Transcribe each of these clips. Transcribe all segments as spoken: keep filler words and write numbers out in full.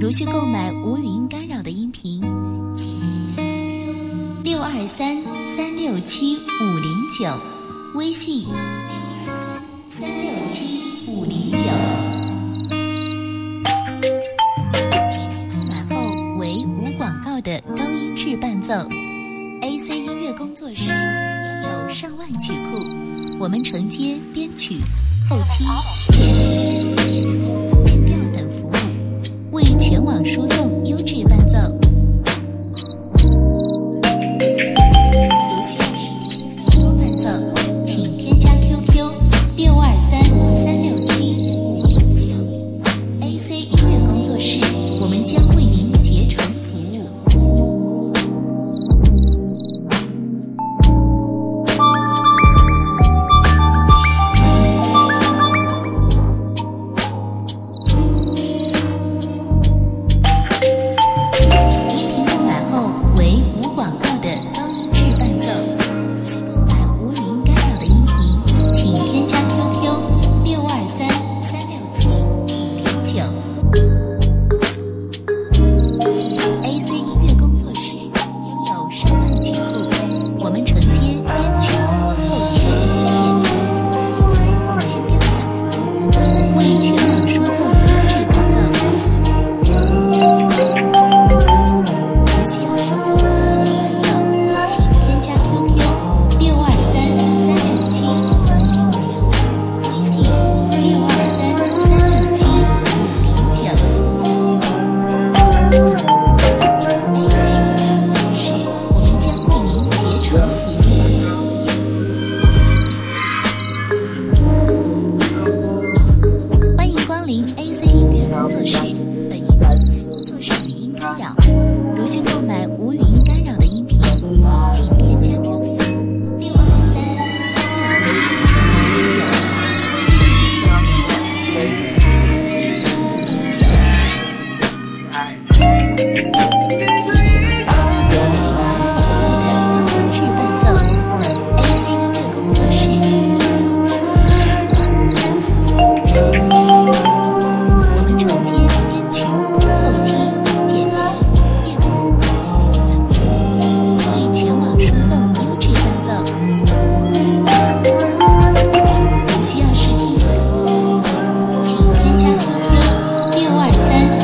如需购买无语音干扰的音频，六二三三六七五零九，微信六二三三六七五零九。购买后为无广告的高音质伴奏。A C 音乐工作室拥有上万曲库，我们承接编曲、后期、剪辑、变调等服务，为全网输送优质伴奏。如需要实听伴奏，请添加 Q Q 六二三三六七五零九 A C 音乐工作室，我们将为您竭诚服务。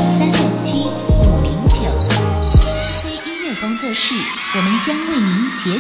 工作室，我们将为您竭